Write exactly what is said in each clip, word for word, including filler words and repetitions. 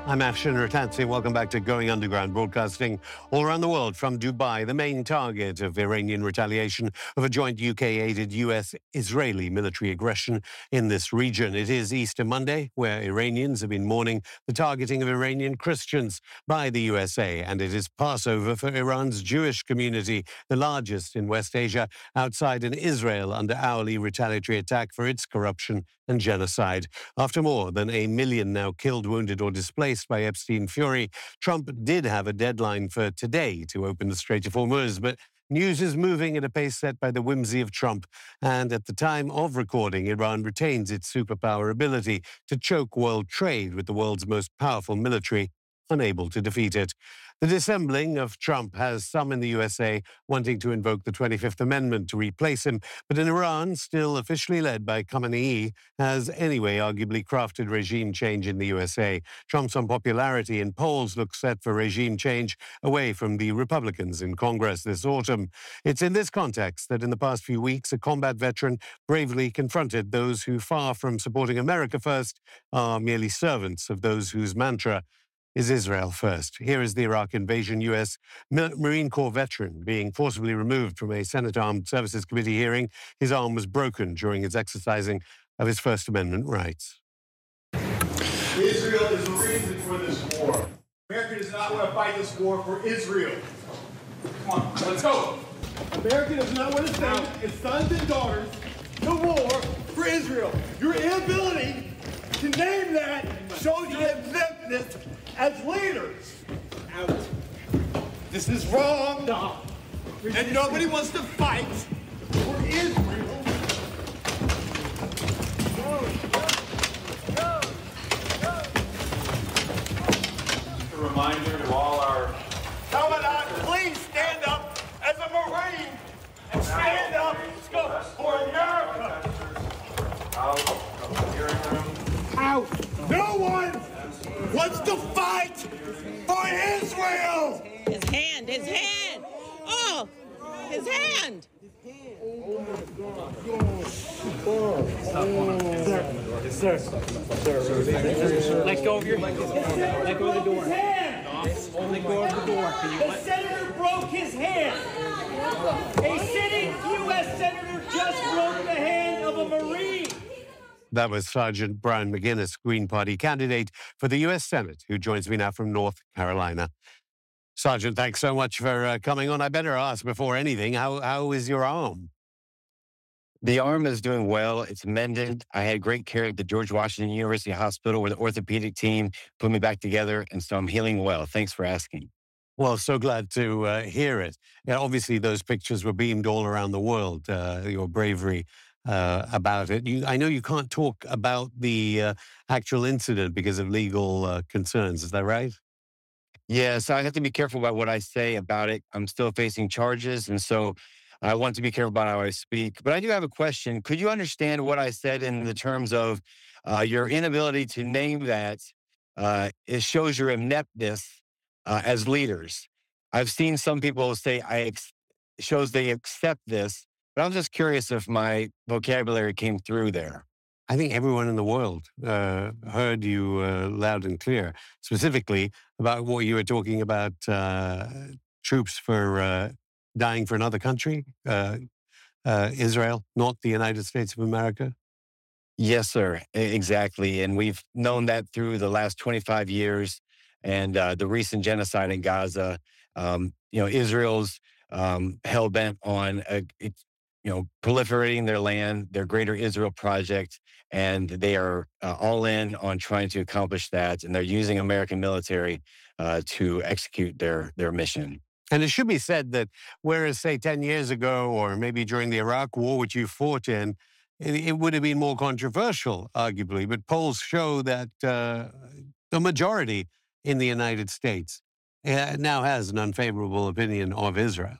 I'm Afshin Rattansi. Welcome back to Going Underground, broadcasting all around the world from Dubai, the main target of Iranian retaliation of a joint U K-aided U S-Israeli military aggression in this region. It is Easter Monday, where Iranians have been mourning the targeting of Iranian Christians by the U S A, and it is Passover for Iran's Jewish community, the largest in West Asia, outside an Israel under hourly retaliatory attack for its corruption and genocide. After more than a million now killed, wounded, or displaced by Epstein Fury, Trump did have a deadline for today to open the Strait of Hormuz, but news is moving at a pace set by the whimsy of Trump. And at the time of recording, Iran retains its superpower ability to choke world trade with the world's most powerful military, unable to defeat it. The dissembling of Trump has some in the U S A wanting to invoke the twenty-fifth Amendment to replace him, but in Iran, still officially led by Khamenei, has anyway arguably crafted regime change in the U S A. Trump's unpopularity in polls looks set for regime change away from the Republicans in Congress this autumn. It's in this context that in the past few weeks, a combat veteran bravely confronted those who, far from supporting America first, are merely servants of those whose mantra is Israel first. Here is the Iraq invasion U S Marine Corps veteran being forcibly removed from a Senate Armed Services Committee hearing. His arm was broken during his exercising of his First Amendment rights. Israel is the reason for this war. America does not want to fight this war for Israel. Come on, let's go. America does not want to send its sons and daughters to war for Israel. Your inability to name that shows your exemptness as leaders. Out. This is wrong. No. And nobody wants to fight for Israel. Go, go, go, go. A reminder to all our... Commandant, please stand up as a Marine and stand up for America. Out of the hearing room. Out. No one wants to fight for Israel. His hand, his hand. Oh, his hand. Sir, sir, let go of your, let go of the door. Let go of the door. Can you The let... senator broke his hand. A sitting U S senator just broke the hand of a Marine. That was Sergeant Brian McGinnis, Green Party candidate for the U S Senate, who joins me now from North Carolina. Sergeant, thanks so much for uh, coming on. I better ask before anything, how how is your arm? The arm is doing well. It's mended. I had great care at the George Washington University Hospital where the orthopedic team put me back together, and so I'm healing well. Thanks for asking. Well, so glad to uh, hear it. Yeah, obviously, those pictures were beamed all around the world, uh, your bravery uh, about it. You, I know you can't talk about the uh, actual incident because of legal uh, concerns. Is that right? Yeah, so I have to be careful about what I say about it. I'm still facing charges, and so I want to be careful about how I speak. But I do have a question. Could you understand what I said in the terms of uh, your inability to name that? Uh, it shows your ineptness uh, as leaders. I've seen some people say I ex- it shows they accept this, but I'm just curious if my vocabulary came through there. I think everyone in the world uh, heard you uh, loud and clear, specifically about what you were talking about, uh, troops for uh, dying for another country, uh, uh, Israel, not the United States of America. Yes, sir. E- Exactly. And we've known that through the last twenty-five years and uh, the recent genocide in Gaza. Um, you know, Israel's um, hell-bent on, uh, it, you know, proliferating their land, their Greater Israel Project, and they are uh, all in on trying to accomplish that. And they're using American military uh, to execute their their mission. And it should be said that whereas, say, ten years ago, or maybe during the Iraq War, which you fought in, it, it would have been more controversial, arguably. But polls show that uh, the majority in the United States uh, now has an unfavorable opinion of Israel.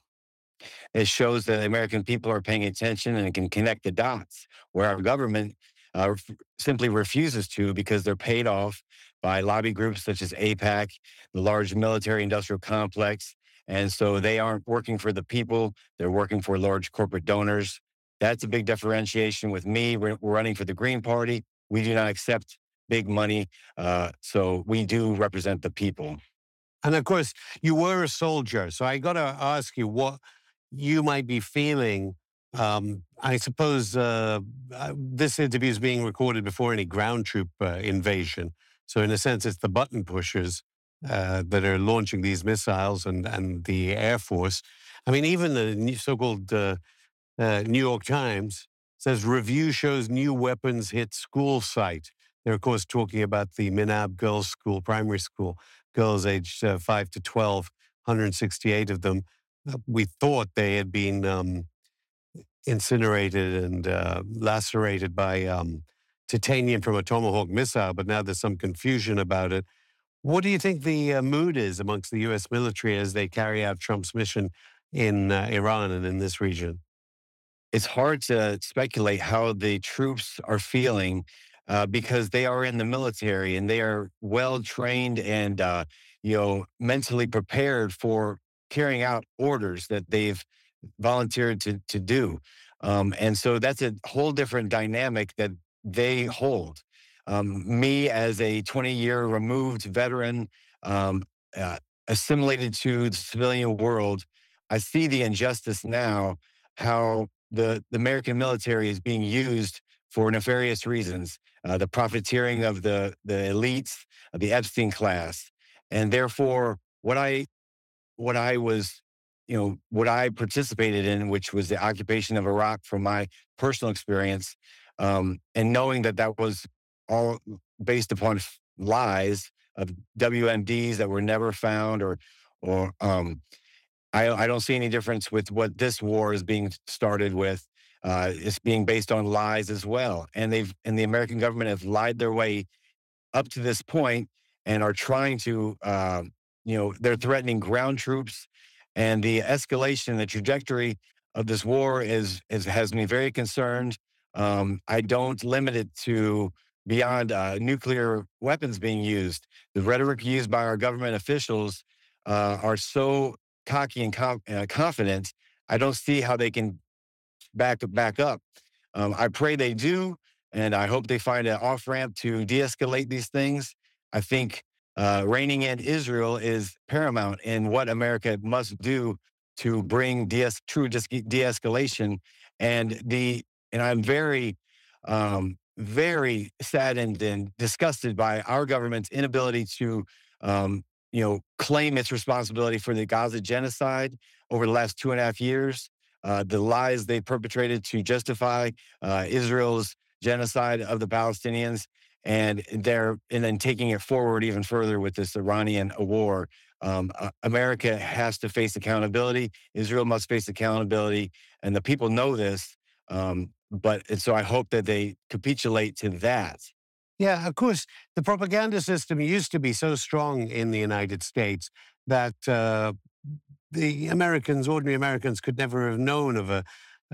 It shows that American people are paying attention and can connect the dots, where our government uh, f- simply refuses to because they're paid off by lobby groups such as AIPAC, the large military-industrial complex. And so they aren't working for the people. They're working for large corporate donors. That's a big differentiation with me. We're, we're running for the Green Party. We do not accept big money. Uh, so we do represent the people. And of course, you were a soldier. So I got to ask you what you might be feeling. Um, I suppose uh, uh, this interview is being recorded before any ground troop uh, invasion. So in a sense, it's the button pushers uh, that are launching these missiles and, and the Air Force. I mean, even the new- so-called uh, uh, New York Times says review shows new weapons hit school site. They're, of course, talking about the Minab Girls School, primary school, girls aged uh, five to twelve, one hundred sixty-eight of them. Uh, we thought they had been um, incinerated and uh, lacerated by um, titanium from a Tomahawk missile, but now there's some confusion about it. What do you think the uh, mood is amongst the U S military as they carry out Trump's mission in uh, Iran and in this region? It's hard to speculate how the troops are feeling uh, because they are in the military and they are well trained and uh, you know mentally prepared for carrying out orders that they've volunteered to to do. Um, and so that's a whole different dynamic that they hold. Um, me, as a twenty year removed veteran, um, uh, assimilated to the civilian world, I see the injustice now, how the, the American military is being used for nefarious reasons, uh, the profiteering of the, the elites, of the Epstein class. And therefore, what I what I was, you know, what I participated in, which was the occupation of Iraq from my personal experience, um, and knowing that that was all based upon f- lies of W M Ds that were never found, or, or um, I, I don't see any difference with what this war is being started with. Uh, it's being based on lies as well, and they've and the American government has lied their way up to this point and are trying to, uh, you know, they're threatening ground troops, and the escalation, the trajectory of this war is, is has me very concerned. Um, I don't limit it to beyond uh, nuclear weapons being used. The rhetoric used by our government officials uh, are so cocky and com- uh, confident. I don't see how they can back back up. Um, I pray they do, and I hope they find an off ramp to de-escalate these things. I think uh, reining in Israel is paramount in what America must do to bring de- true dis- de-escalation. And the and I'm very, um, very saddened and disgusted by our government's inability to, um, you know, claim its responsibility for the Gaza genocide over the last two and a half years. Uh, the lies they perpetrated to justify uh, Israel's genocide of the Palestinians, and they're and then taking it forward even further with this Iranian war. Um, uh, America has to face accountability. Israel must face accountability, and the people know this. Um, but and so I hope that they capitulate to that. Yeah, of course, the propaganda system used to be so strong in the United States that uh, the Americans, ordinary Americans, could never have known of a,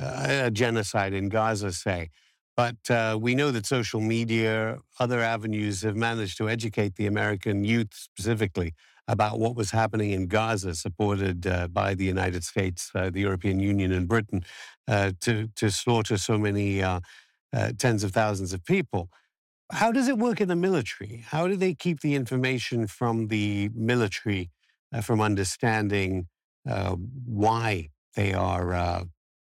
a genocide in Gaza, say. But uh, we know that social media, other avenues have managed to educate the American youth specifically about what was happening in Gaza, supported uh, by the United States, uh, the European Union, and Britain, uh, to, to slaughter so many uh, uh, tens of thousands of people. How does it work in the military? How do they keep the information from the military uh, from understanding uh, why they are, uh,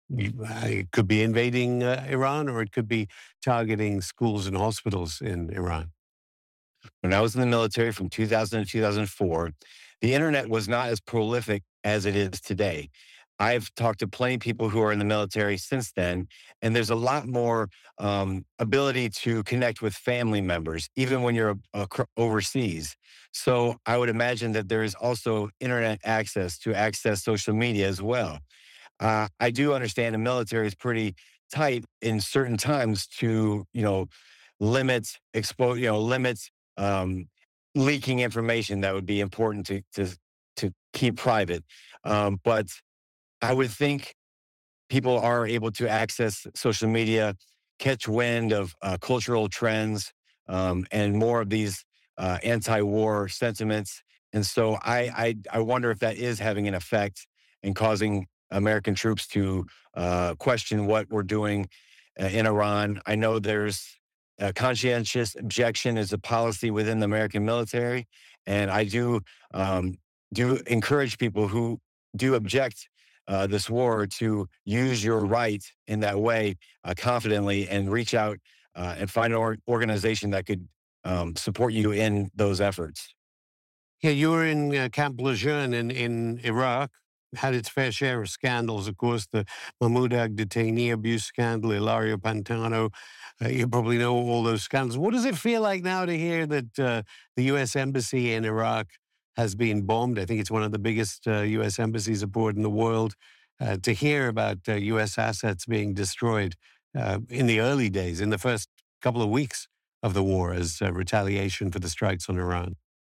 it could be invading uh, Iran, or it could be targeting schools and hospitals in Iran? When I was in the military from two thousand to two thousand four, the internet was not as prolific as it is today. I've talked to plenty of people who are in the military since then, and there's a lot more um, ability to connect with family members, even when you're uh, cr- overseas. So I would imagine that there is also internet access to access social media as well. Uh, I do understand the military is pretty tight in certain times to, you know, limit expo, you know, limit um, leaking information that would be important to to to keep private. Um, but I would think people are able to access social media, catch wind of uh, cultural trends, um, and more of these uh, anti-war sentiments. And so I, I I wonder if that is having an effect and causing American troops to uh, question what we're doing uh, in Iran. I know there's uh, conscientious objection is a policy within the American military. And I do um, do encourage people who do object uh, this war to use your right in that way uh, confidently and reach out uh, and find an or- organization that could um, support you in those efforts. Yeah, you were in uh, Camp Lejeune in, in Iraq, had its fair share of scandals, of course, the Mahmoud Ag detainee abuse scandal, Ilario Pantano. Uh, you probably know all those scandals. What does it feel like now to hear that uh, the U S Embassy in Iraq has been bombed? I think it's one of the biggest uh, U S embassies abroad in the world. Uh, to hear about uh, U S assets being destroyed uh, in the early days, in the first couple of weeks of the war as uh, retaliation for the strikes on Iran.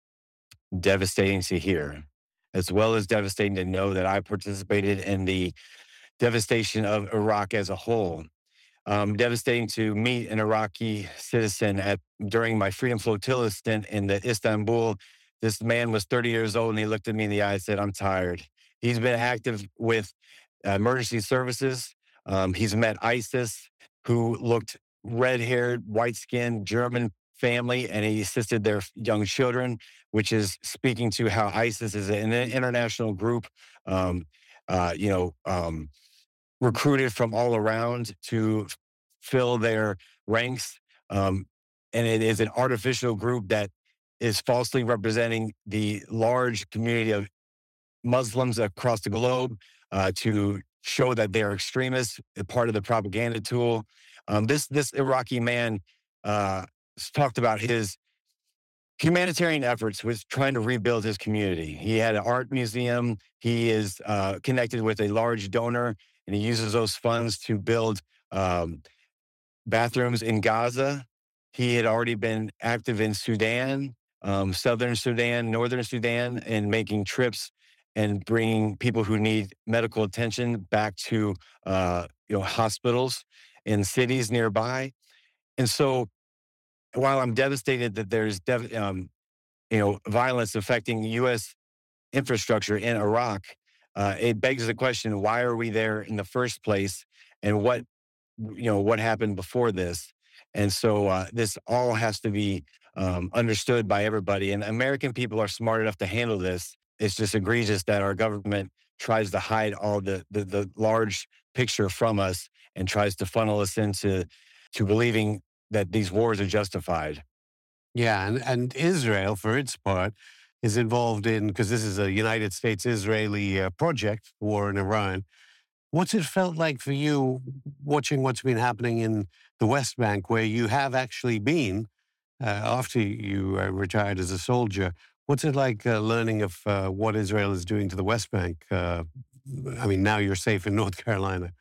Devastating to hear, as well as devastating to know that I participated in the devastation of Iraq as a whole. Um, devastating to meet an Iraqi citizen at during my Freedom Flotilla stint in the Istanbul. This man was thirty years old, and he looked at me in the eye and said, "I'm tired." He's been active with uh, emergency services. Um, he's met ISIS, who looked red-haired, white-skinned, German family, and he assisted their young children, which is speaking to how ISIS is an international group, um, uh, you know, um, recruited from all around to fill their ranks. Um, and it is an artificial group that is falsely representing the large community of Muslims across the globe uh, to show that they are extremists, a part of the propaganda tool. Um, this, this Iraqi man uh, talked about his humanitarian efforts with trying to rebuild his community. He had an art museum. He is uh, connected with a large donor, and he uses those funds to build um, bathrooms in Gaza. He had already been active in Sudan, um, Southern Sudan, Northern Sudan, and making trips and bringing people who need medical attention back to uh, you know hospitals in cities nearby. And so, while I'm devastated that there's dev- um, you know violence affecting U S infrastructure in Iraq, uh, it begs the question: why are we there in the first place, and what you know what happened before this? And so uh, this all has to be um, understood by everybody. And American people are smart enough to handle this. It's just egregious that our government tries to hide all the the, the large picture from us and tries to funnel us into to believing that these wars are justified. Yeah, and, and Israel, for its part, is involved in, because this is a United States-Israeli uh, project, war in Iran. What's it felt like for you watching what's been happening in the West Bank, where you have actually been uh, after you uh, retired as a soldier? What's it like uh, learning of uh, what Israel is doing to the West Bank? Uh, I mean, now you're safe in North Carolina.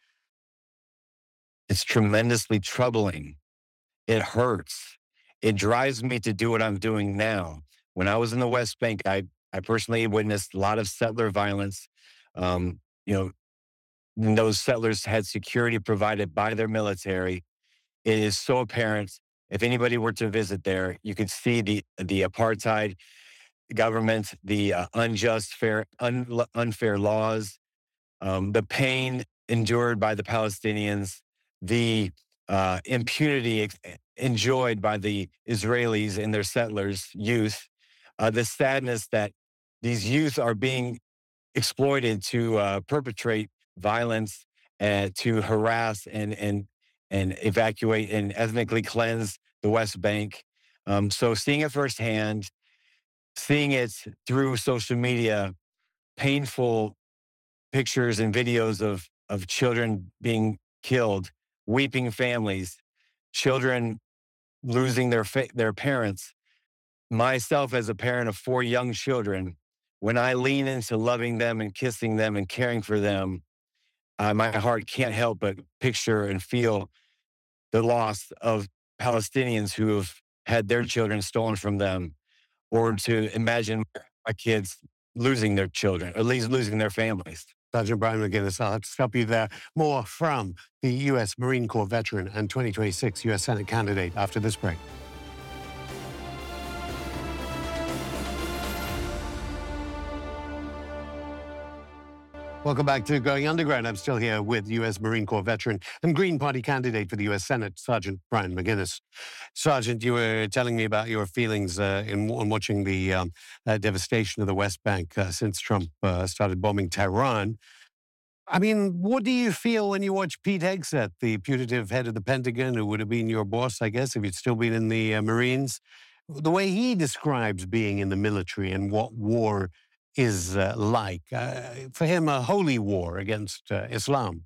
It's tremendously troubling. It hurts. It drives me to do what I'm doing now. When I was in the West Bank, I, I personally witnessed a lot of settler violence. Um, you know, those settlers had security provided by their military. It is so apparent. If anybody were to visit there, you could see the the apartheid government, the uh, unjust, fair, un, unfair laws, um, the pain endured by the Palestinians, the uh, impunity ex- enjoyed by the Israelis and their settlers, youth, uh, the sadness that these youth are being exploited to uh, perpetrate violence and to harass and and and evacuate and ethnically cleanse the West Bank. Um, so seeing it firsthand, seeing it through social media, painful pictures and videos of of children being killed, weeping families, children losing their fa- their parents. Myself, as a parent of four young children, when I lean into loving them and kissing them and caring for them, uh, my heart can't help but picture and feel the loss of Palestinians who have had their children stolen from them, or to imagine my kids losing their children, or at least losing their families. Sergeant Brian McGinnis, I'll have to stop you there. More from the U S Marine Corps veteran and twenty twenty-six U S Senate candidate after this break. Welcome back to Going Underground. I'm still here with U S Marine Corps veteran and Green Party candidate for the U S Senate, Sergeant Brian McGinnis. Sergeant, you were telling me about your feelings uh, in, in watching the um, uh, devastation of the West Bank uh, since Trump uh, started bombing Tehran. I mean, what do you feel when you watch Pete Hegseth, the putative head of the Pentagon, who would have been your boss, I guess, if you'd still been in the uh, Marines? The way he describes being in the military and what war is uh, like. Uh, for him, a holy war against uh, Islam.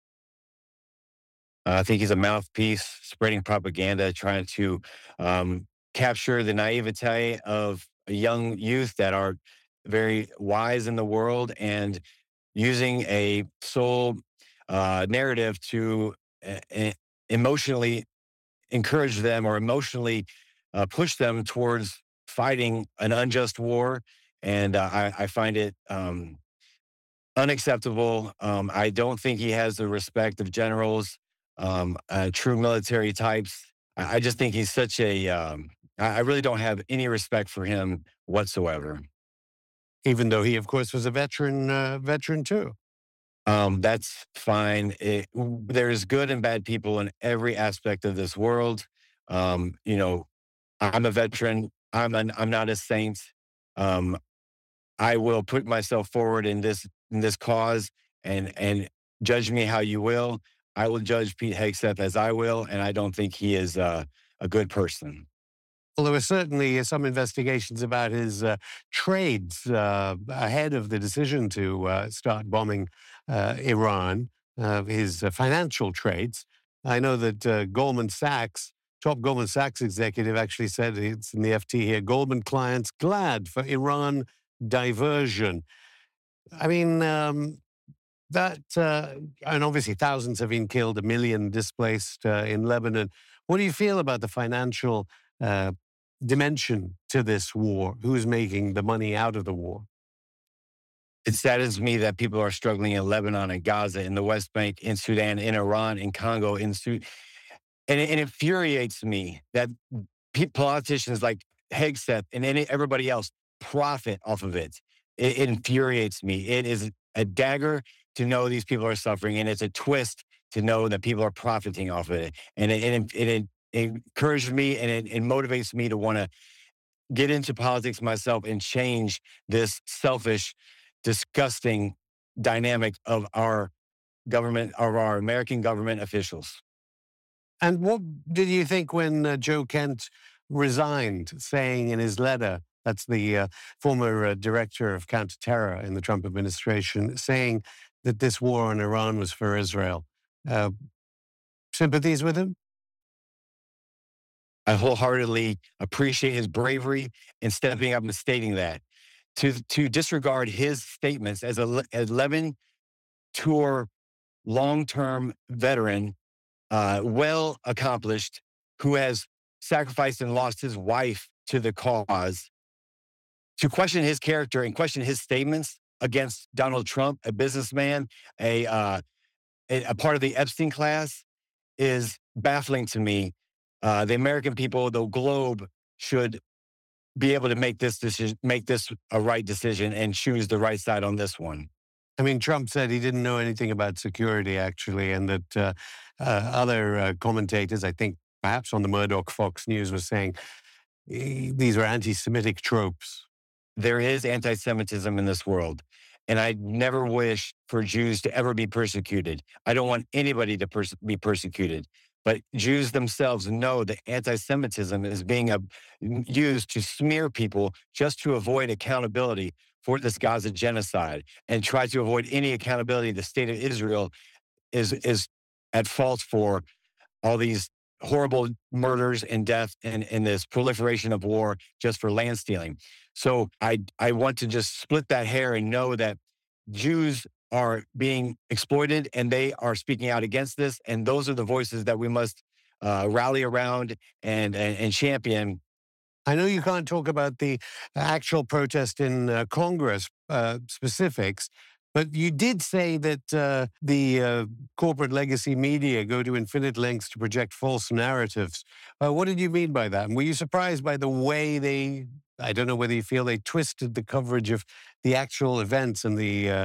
Uh, I think he's a mouthpiece, spreading propaganda, trying to um, capture the naivete of young youth that are very wise in the world and using a sole uh, narrative to uh, emotionally encourage them or emotionally uh, push them towards fighting an unjust war. And uh, I, I find it um, unacceptable. Um, I don't think he has the respect of generals, um, uh, true military types. I, I just think he's such a, um, I, I really don't have any respect for him whatsoever. Even though he, of course, was a veteran, uh, veteran too. Um, that's fine. It, there's good and bad people in every aspect of this world. Um, you know, I'm a veteran. I'm an, I'm not a saint. Um, I will put myself forward in this in this cause, and and judge me how you will. I will judge Pete Hegseth as I will, and I don't think he is uh, a good person. Well, there were certainly some investigations about his uh, trades uh, ahead of the decision to uh, start bombing uh, Iran, uh, his uh, financial trades. I know that uh, Goldman Sachs, top Goldman Sachs executive, actually said, it's in the F T here, Goldman clients glad for Iran diversion. I mean, um, that, uh, and obviously thousands have been killed, a million displaced uh, in Lebanon. What do you feel about the financial uh, dimension to this war? Who's making the money out of the war? It saddens me that people are struggling in Lebanon and Gaza, in the West Bank, in Sudan, in Iran, in Congo, in Sudan. And it, it infuriates me that politicians like Hegseth and any, everybody else profit off of it. it. It infuriates me. It is a dagger to know these people are suffering, and it's a twist to know that people are profiting off of it. And it, it, it, it encourages me, and it, it motivates me to want to get into politics myself and change this selfish, disgusting dynamic of our government, of our American government officials. And what did you think when uh, Joe Kent resigned, saying in his letter, that's the uh, former uh, director of counterterror in the Trump administration, saying that this war on Iran was for Israel? Uh, sympathies with him? I wholeheartedly appreciate his bravery in stepping up and stating that. To, to disregard his statements as an eleven tour, long-term veteran, uh, well accomplished, who has sacrificed and lost his wife to the cause, to question his character and question his statements against Donald Trump, a businessman, a, uh, a, a part of the Epstein class, is baffling to me. Uh, the American people, the globe, should be able to make this decision, make this a right decision, and choose the right side on this one. I mean, Trump said he didn't know anything about security, actually, and that uh, uh, other uh, commentators, I think perhaps on the Murdoch Fox News, were saying eh, these are anti-Semitic tropes. There is anti-Semitism in this world, and I never wish for Jews to ever be persecuted. I don't want anybody to pers- be persecuted. But Jews themselves know that anti-Semitism is being uh, used to smear people just to avoid accountability for this Gaza genocide, and try to avoid any accountability. The state of Israel is, is at fault for all these horrible murders and death, and, and this proliferation of war just for land stealing. So I, I want to just split that hair and know that Jews are being exploited, and they are speaking out against this. And those are the voices that we must uh, rally around and, and, and champion. I know you can't talk about the actual protest in uh, Congress uh, specifics, but you did say that uh, the uh, corporate legacy media go to infinite lengths to project false narratives. Uh, what did you mean by that? And were you surprised by the way they, I don't know whether you feel they twisted the coverage of the actual events and the uh,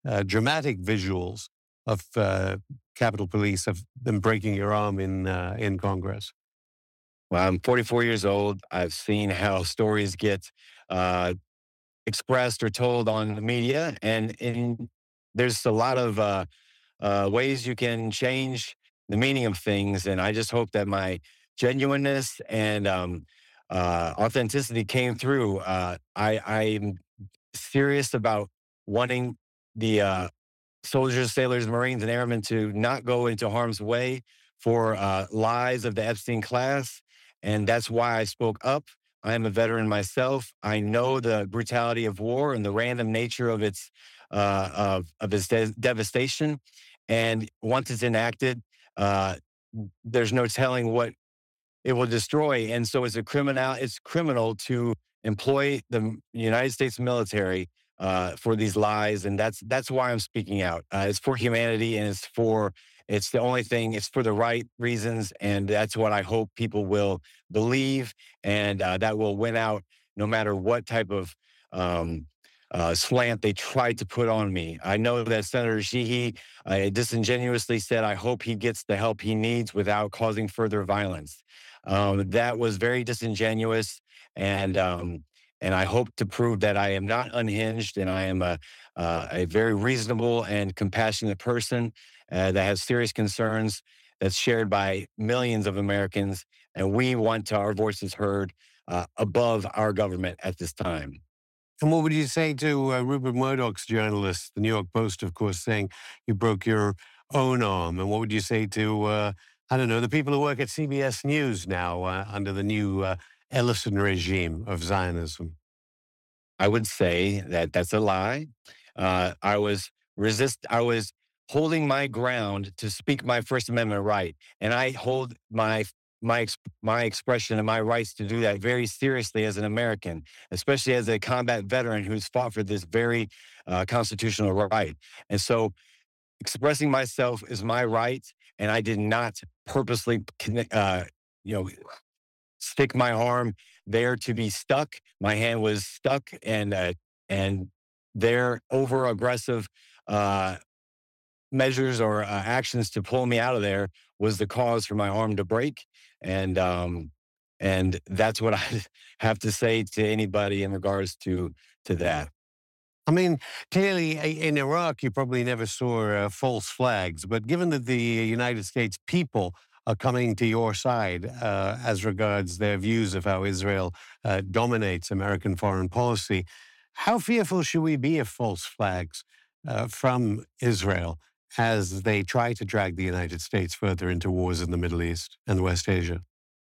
uh, dramatic visuals of uh, Capitol Police, of them breaking your arm in uh, in Congress? Well, I'm forty-four years old. I've seen how stories get uh, expressed or told on the media, and in, there's a lot of uh, uh, ways you can change the meaning of things. And I just hope that my genuineness and um, uh, authenticity came through. Uh, I, I'm serious about wanting the uh, soldiers, sailors, Marines, and airmen to not go into harm's way for uh, lies of the Epstein class. And that's why I spoke up. I am a veteran myself. I know the brutality of war and the random nature of its uh, of, of its de- devastation. And once it's enacted, uh, there's no telling what it will destroy. And so it's a criminal, it's criminal to employ the United States military uh, for these lies. And that's, that's why I'm speaking out. Uh, it's for humanity, and it's for, it's the only thing, it's for the right reasons. And that's what I hope people will believe. And uh, that will win out no matter what type of um, uh, slant they tried to put on me. I know that Senator Sheehy uh, disingenuously said, I hope he gets the help he needs without causing further violence. Um, that was very disingenuous, and um, and I hope to prove that I am not unhinged, and I am a uh, a very reasonable and compassionate person uh, that has serious concerns that's shared by millions of Americans, and we want our voices heard uh, above our government at this time. And what would you say to uh, Rupert Murdoch's journalist, the New York Post, of course, saying you broke your own arm? And what would you say to, uh, I don't know, the people who work at C B S News now uh, under the new uh, Ellison regime of Zionism? I would say that that's a lie. Uh, I was resist. I was holding my ground to speak my First Amendment right, and I hold my my ex- my expression and my rights to do that very seriously as an American, especially as a combat veteran who's fought for this very uh, constitutional right. And so, expressing myself is my right, and I did not purposely, conne- uh, you know, stick my arm there to be stuck. My hand was stuck, and uh, and their over aggressive uh, measures or uh, actions to pull me out of there was the cause for my arm to break. And um, and that's what I have to say to anybody in regards to to that. I mean, clearly i- in Iraq, you probably never saw uh, false flags, but given that the United States people are coming to your side uh, as regards their views of how Israel uh, dominates American foreign policy, how fearful should we be of false flags uh, from Israel as they try to drag the United States further into wars in the Middle East and West Asia?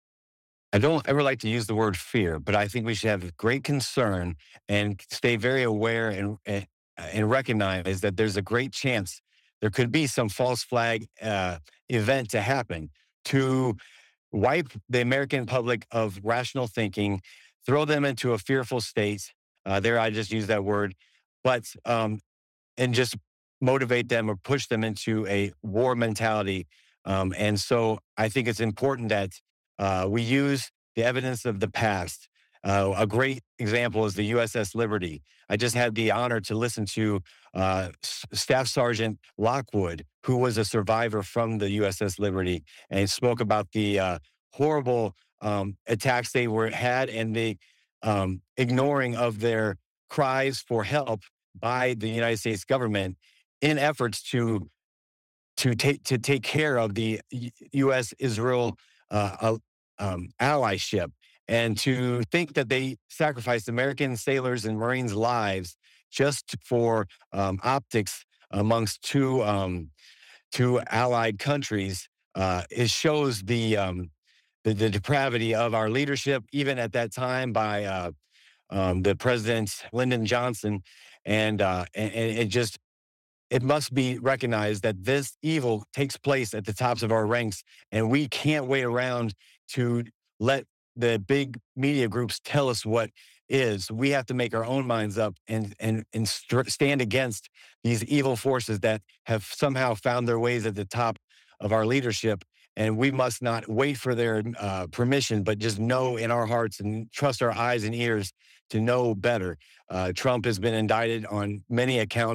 I don't ever like to use the word fear, but I think we should have great concern and stay very aware and and, and recognize that there's a great chance there could be some false flag uh, event to happen to wipe the American public of rational thinking, throw them into a fearful state. Uh, there, I just use that word, but um, and just motivate them or push them into a war mentality. Um, and so I think it's important that uh, we use the evidence of the past. Uh, a great example is the U S S Liberty. I just had the honor to listen to uh, S- Staff Sergeant Lockwood, who was a survivor from the U S S Liberty, and he spoke about the uh, horrible um, attacks they were had and the um, ignoring of their cries for help by the United States government in efforts to to take to take care of the U S Israel uh, uh, um, allyship, and to think that they sacrificed American sailors and Marines' lives just for um, optics amongst two um, two allied countries. Uh, it shows the, um, the the depravity of our leadership, even at that time by uh, um, the President Lyndon Johnson, and uh, and, and it just it must be recognized that this evil takes place at the tops of our ranks, and we can't wait around to let the big media groups tell us what is. We have to make our own minds up and and and str- stand against these evil forces that have somehow found their ways at the top of our leadership. And we must not wait for their uh, permission, but just know in our hearts and trust our eyes and ears to know better. Uh, Trump has been indicted on many accounts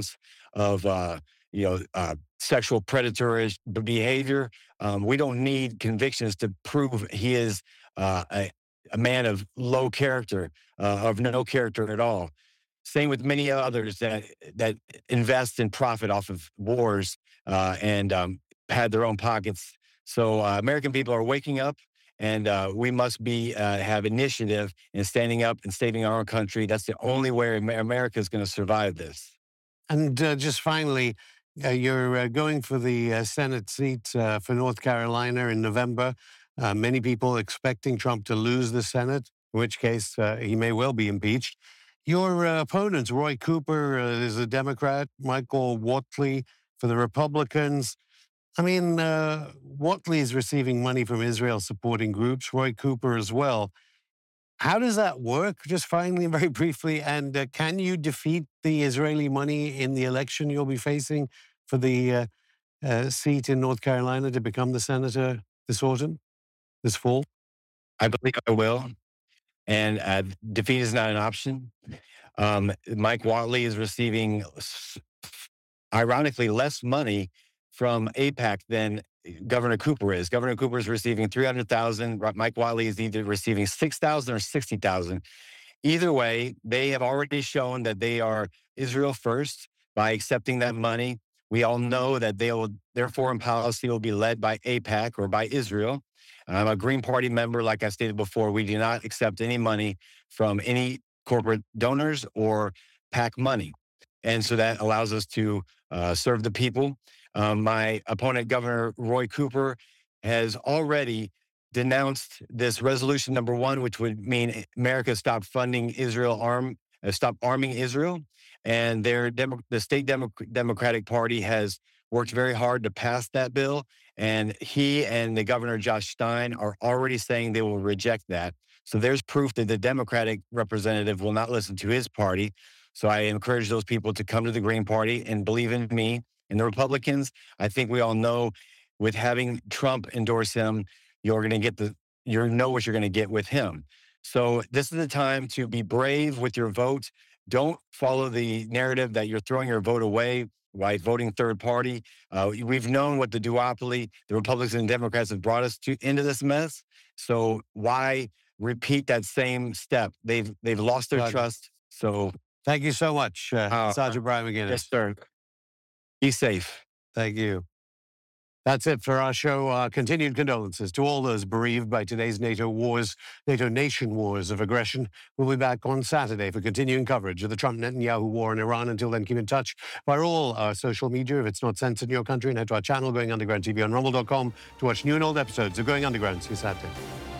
of uh, you know uh, sexual predatory behavior. Um, we don't need convictions to prove he is uh, a, a man of low character, uh, of no character at all. Same with many others that that invest and profit off of wars uh, and um, had their own pockets. So uh, American people are waking up, and uh, we must be uh, have initiative in standing up and saving our own country. That's the only way Amer- America is going to survive this. And uh, just finally, uh, you're uh, going for the uh, Senate seat uh, for North Carolina in November. Uh, many people expecting Trump to lose the Senate, in which case uh, he may well be impeached. Your uh, opponents, Roy Cooper uh, is a Democrat, Michael Whatley for the Republicans. I mean, uh, Whatley is receiving money from Israel supporting groups, Roy Cooper as well. How does that work? Just finally, very briefly, and uh, can you defeat the Israeli money in the election you'll be facing for the uh, uh, seat in North Carolina to become the senator this autumn, this fall? I believe I will, and uh, defeat is not an option. Um, Mike Whatley is receiving, s- ironically, less money from AIPAC than Governor Cooper is. Governor Cooper is receiving three hundred thousand dollars. Mike Whatley is either receiving six thousand dollars or sixty thousand dollars. Either way, they have already shown that they are Israel first by accepting that money. We all know that they will, their foreign policy will be led by AIPAC or by Israel. I'm a Green Party member. Like I stated before, we do not accept any money from any corporate donors or PAC money. And so that allows us to uh, serve the people. Um, my opponent, Governor Roy Cooper, has already denounced this resolution number one, which would mean America stop funding Israel, arm, uh, stop arming Israel. And their Demo- the state Demo- Democratic Party has worked very hard to pass that bill. And he and the Governor Josh Stein are already saying they will reject that. So there's proof that the Democratic representative will not listen to his party. So I encourage those people to come to the Green Party and believe in me. And the Republicans, I think we all know with having Trump endorse him, you're going to get the, you know what you're going to get with him. So this is the time to be brave with your vote. Don't follow the narrative that you're throwing your vote away by voting third party. Uh, we've known what the duopoly, the Republicans and Democrats have brought us to into this mess. So why repeat that same step? They've they've lost their Roger. trust. So Thank you so much, uh, Uh, Sergeant Brian McGinnis. yes, sir. Be safe. Thank you. That's it for our show. Our continued condolences to all those bereaved by today's NATO wars, NATO nation wars of aggression. We'll be back on Saturday for continuing coverage of the Trump-Netanyahu war in Iran. Until then, keep in touch via all our social media if it's not censored in your country, and head to our channel, Going Underground T V, on rumble dot com to watch new and old episodes of Going Underground. See you Saturday.